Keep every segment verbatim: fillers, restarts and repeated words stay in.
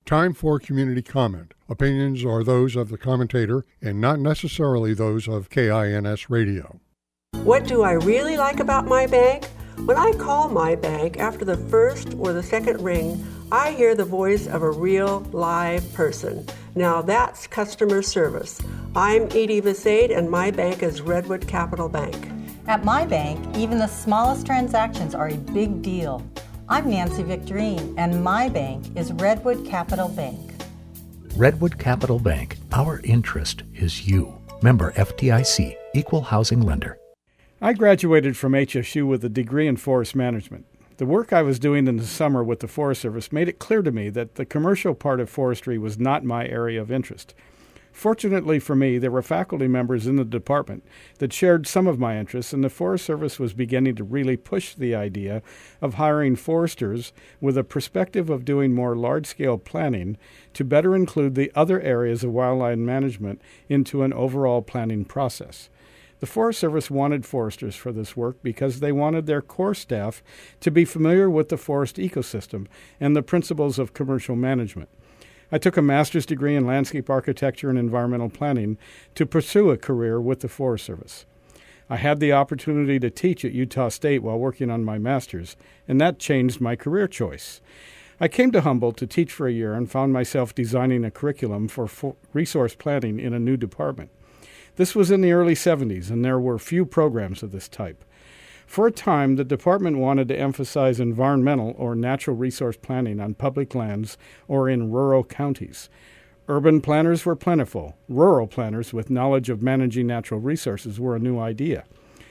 Time for community comment. Opinions are those of the commentator and not necessarily those of K I N S Radio. What do I really like about my bank? When I call my bank after the first or the second ring, I hear the voice of a real live person. Now that's customer service. I'm Edie Visade and my bank is Redwood Capital Bank. At my bank, even the smallest transactions are a big deal. I'm Nancy Victorine, and my bank is Redwood Capital Bank. Redwood Capital Bank, our interest is you. Member F D I C, Equal Housing Lender. I graduated from H S U with a degree in forest management. The work I was doing in the summer with the Forest Service made it clear to me that the commercial part of forestry was not my area of interest. Fortunately for me, there were faculty members in the department that shared some of my interests, and the Forest Service was beginning to really push the idea of hiring foresters with a perspective of doing more large-scale planning to better include the other areas of wildlife management into an overall planning process. The Forest Service wanted foresters for this work because they wanted their core staff to be familiar with the forest ecosystem and the principles of commercial management. I took a master's degree in landscape architecture and environmental planning to pursue a career with the Forest Service. I had the opportunity to teach at Utah State while working on my master's, and that changed my career choice. I came to Humboldt to teach for a year and found myself designing a curriculum for for resource planning in a new department. This was in the early seventies, and there were few programs of this type. For a time, the department wanted to emphasize environmental or natural resource planning on public lands or in rural counties. Urban planners were plentiful. Rural planners with knowledge of managing natural resources were a new idea.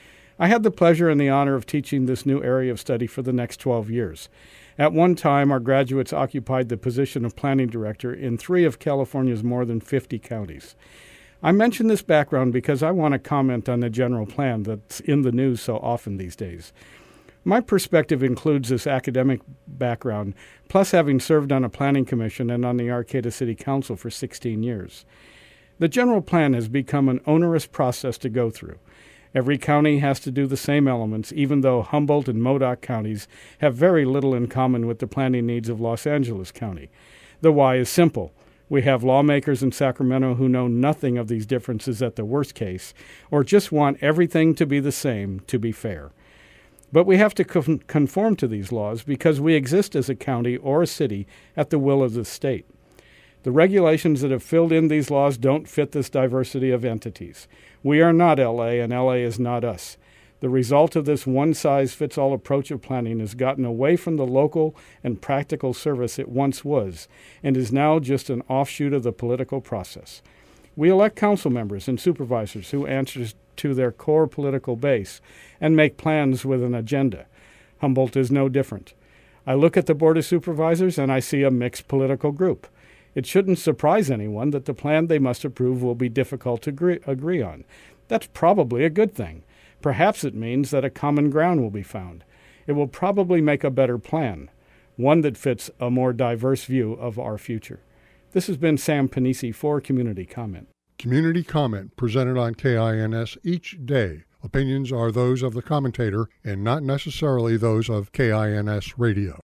I had the pleasure and the honor of teaching this new area of study for the next twelve years. At one time, our graduates occupied the position of planning director in three of California's more than fifty counties. I mention this background because I want to comment on the general plan that's in the news so often these days. My perspective includes this academic background, plus having served on a planning commission and on the Arcata City Council for sixteen years. The general plan has become an onerous process to go through. Every county has to do the same elements, even though Humboldt and Modoc counties have very little in common with the planning needs of Los Angeles County. The why is simple. We have lawmakers in Sacramento who know nothing of these differences at the worst case, or just want everything to be the same to be fair. But we have to conform to these laws because we exist as a county or a city at the will of the state. The regulations that have filled in these laws don't fit this diversity of entities. We are not L A, and L A is not us. The result of this one-size-fits-all approach of planning has gotten away from the local and practical service it once was, and is now just an offshoot of the political process. We elect council members and supervisors who answer to their core political base and make plans with an agenda. Humboldt is no different. I look at the Board of Supervisors and I see a mixed political group. It shouldn't surprise anyone that the plan they must approve will be difficult to agree, agree on. That's probably a good thing. Perhaps it means that a common ground will be found. It will probably make a better plan, one that fits a more diverse view of our future. This has been Sam Panisi for Community Comment. Community Comment presented on K I N S each day. Opinions are those of the commentator and not necessarily those of K I N S Radio.